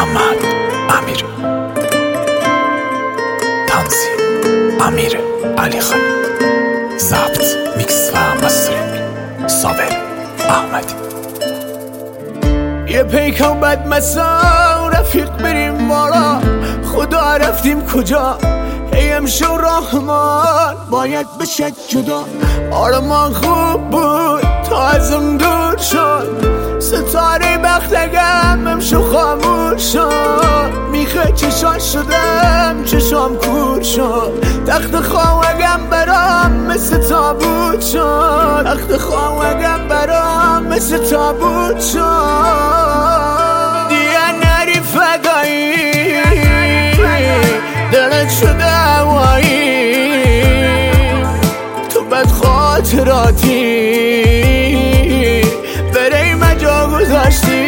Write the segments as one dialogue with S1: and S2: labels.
S1: محمد امیر، تنظیم امیر علی خانی، ضبط میکس و مسترینگ صابر احمدی.
S2: یه پیکان بد مسا رفیق بریم بالا، خدا رفتیم کجا؟ ای امشو رحمان باید بشه جدا. آرمان خوب بود تا ازم دور شد، ستاره بختگم امشو خاموش شد. میخه چشان شدم چشام کور شد، تخت خواهگم برام مثل تابوت شد. تخت خواهگم برام مثل تابوت شد. دیگه نری فدایی دلت شده هوایی، تو بد خاطراتی برای مجا گذاشتی.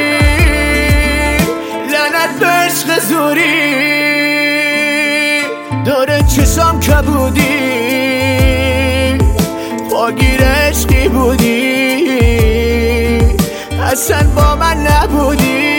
S2: لعنت به عشق زوری داره چشام کبودی، پاگیر عشقی بودی اصلا با من نبودی.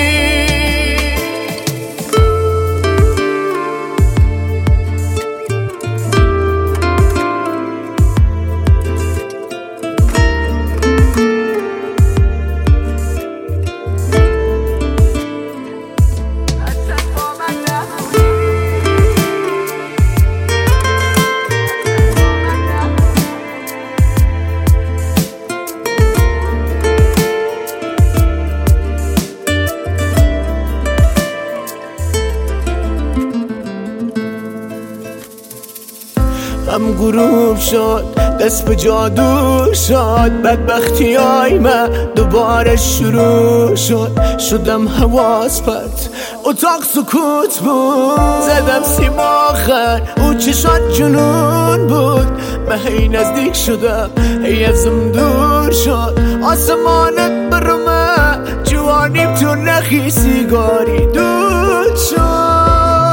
S2: هم غروب شد دست به جادو شد، بدبختی های من دوباره شروع شد. شدم حواس پرت اتاق سکوت بود، زدم سیم آخر او چشات جنون بود. من هی نزدیک شدم هی ازم دور شد، آسمانت برمه جوانیم تو نخی سیگاری دود شد.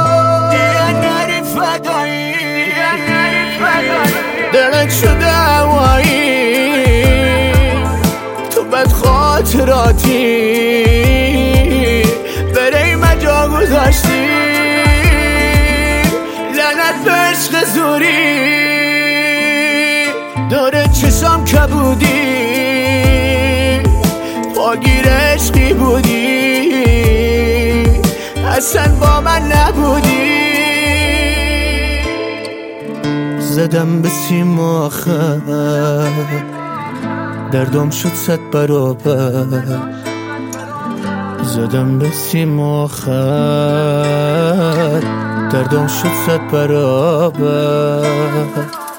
S2: دلت شده هوایی، تو بد خاطراتی برای مجا گذاشتی. لعنت به عشق زوری داره چشام کبودی، پاگیر عشقی بودی اصلا با من نبودی. زدم به سیم آخر دردم شد 100 برابر، زدم به سیم آخر دردم شد 100 برابر.